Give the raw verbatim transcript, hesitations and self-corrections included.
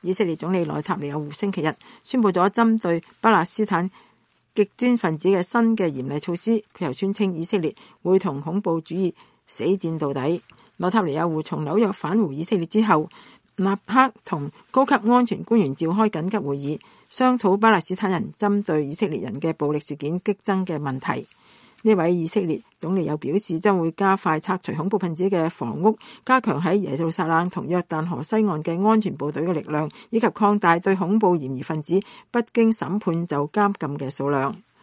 以色列總理內塔尼亞胡星期日宣布咗針對巴勒斯坦極端分子嘅新嘅嚴厲措施，佢又宣稱以色列會同恐怖主義死戰到底。內塔尼亞胡從紐約返回以色列之後，立刻同高級安全官員召開緊急會議，商討巴勒斯坦人針對以色列人嘅暴力事件激增嘅問題。呢位以色列總理又表示，將會加快拆除恐怖分子嘅房屋，加強喺耶路撒冷同約旦河西岸嘅安全部隊嘅力量，以及擴大對恐怖嫌疑分子不經審判就監禁嘅數量。